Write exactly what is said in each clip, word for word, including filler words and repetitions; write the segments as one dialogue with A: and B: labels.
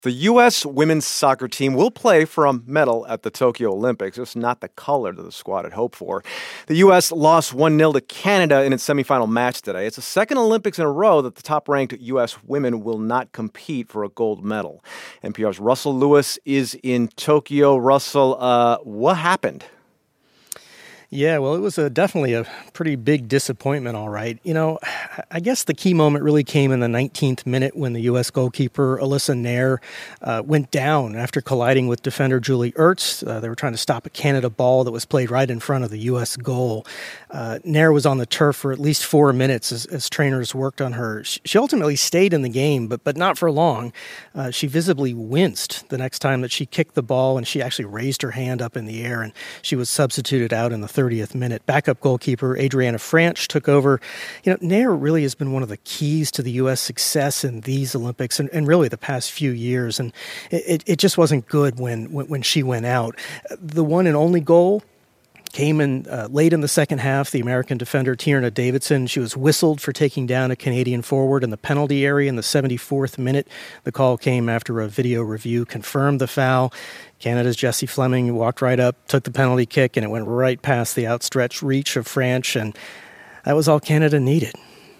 A: The U S women's soccer team will play for a medal at the Tokyo Olympics. It's not the color that the squad had hoped for. The U S lost one nil to Canada in its semifinal match today. It's the second Olympics in a row that the top-ranked U S women will not compete for a gold medal. N P R's Russell Lewis is in Tokyo. Russell, uh, what happened?
B: Yeah, well, it was a, definitely a pretty big disappointment, all right. You know, I guess the key moment really came in the nineteenth minute when the U S goalkeeper, Alyssa Nair, uh, went down after colliding with defender Julie Ertz. Uh, they were trying to stop a Canada ball that was played right in front of the U S goal. Uh, Nair was on the turf for at least four minutes as, as trainers worked on her. She ultimately stayed in the game, but but not for long. Uh, she visibly winced the next time that she kicked the ball, and she actually raised her hand up in the air, and she was substituted out in the thirtieth minute. Backup goalkeeper Adriana Franch took over. You know, Nair really has been one of the keys to the U S success in these Olympics and, and really the past few years, and it, it just wasn't good when, when, when she went out. The one and only goal came in uh, late in the second half. The American defender Tierna Davidson, she was whistled for taking down a Canadian forward in the penalty area in the seventy-fourth minute. The call came after a video review confirmed the foul. Canada's Jessie Fleming walked right up, took the penalty kick, and it went right past the outstretched reach of Franch, and that was all Canada needed.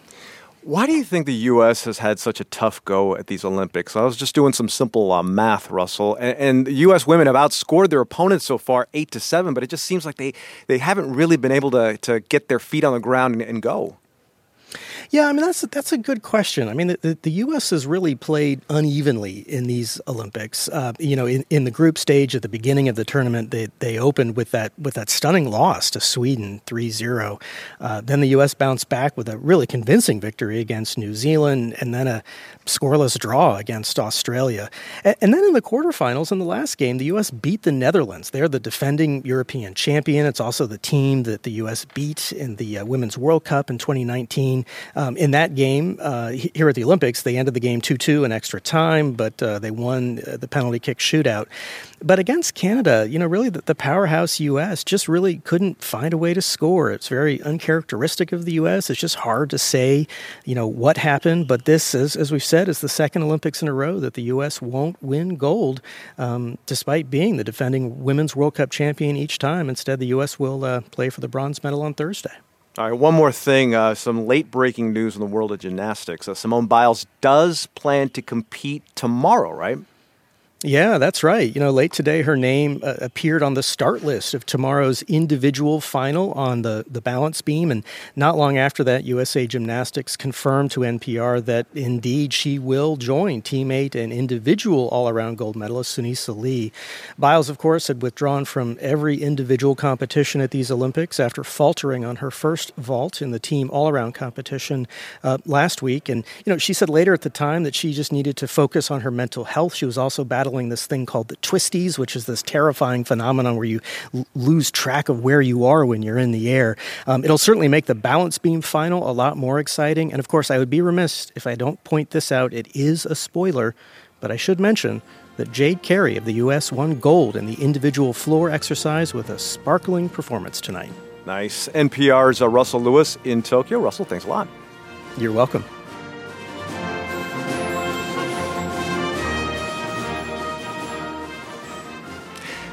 A: Why do you think the U S has had such a tough go at these Olympics? I was just doing some simple uh, math, Russell, and, and the U S women have outscored their opponents so far eight to seven, but it just seems like they, they haven't really been able to, to get their feet on the ground and, and go.
B: Yeah, I mean, that's, that's a good question. I mean, the, the U S has really played unevenly in these Olympics. Uh, you know, in, in the group stage at the beginning of the tournament, they, they opened with that with that stunning loss to Sweden, three zero. Uh, then the U S bounced back with a really convincing victory against New Zealand, and then a scoreless draw against Australia. And, and then in the quarterfinals, in the last game, the U S beat the Netherlands. They're the defending European champion. It's also the team that the U S beat in the uh, Women's World Cup in twenty nineteen. Um, in that game, uh, here at the Olympics, they ended the game two two in extra time, but uh, they won uh, the penalty kick shootout. But against Canada, you know, really the, the powerhouse U S just really couldn't find a way to score. It's very uncharacteristic of the U S. It's just hard to say, you know, what happened. But this, is, as we've said, is the second Olympics in a row that the U S won't win gold, um, despite being the defending Women's World Cup champion each time. Instead, the U S will uh, play for the bronze medal on Thursday.
A: All right, one more thing, uh, some late-breaking news in the world of gymnastics. Uh, Simone Biles does plan to compete tomorrow, right?
B: Yeah, that's right. You know, late today, her name uh, appeared on the start list of tomorrow's individual final on the, the balance beam. And not long after that, U S A Gymnastics confirmed to N P R that indeed she will join teammate and individual all-around gold medalist Sunisa Lee. Biles, of course, had withdrawn from every individual competition at these Olympics after faltering on her first vault in the team all-around competition uh, last week. And, you know, she said later at the time that she just needed to focus on her mental health. She was also battling this thing called the twisties, which is this terrifying phenomenon where you l- lose track of where you are when you're in the air. Um, it'll certainly make the balance beam final a lot more exciting. And of course, I would be remiss if I don't point this out. It is a spoiler, but I should mention that Jade Carey of the U S won gold in the individual floor exercise with a sparkling performance tonight.
A: Nice. N P R's uh, Russell Lewis in Tokyo. Russell, thanks a lot.
B: You're welcome.